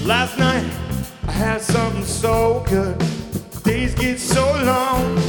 Last night I had something so good. Days get so long.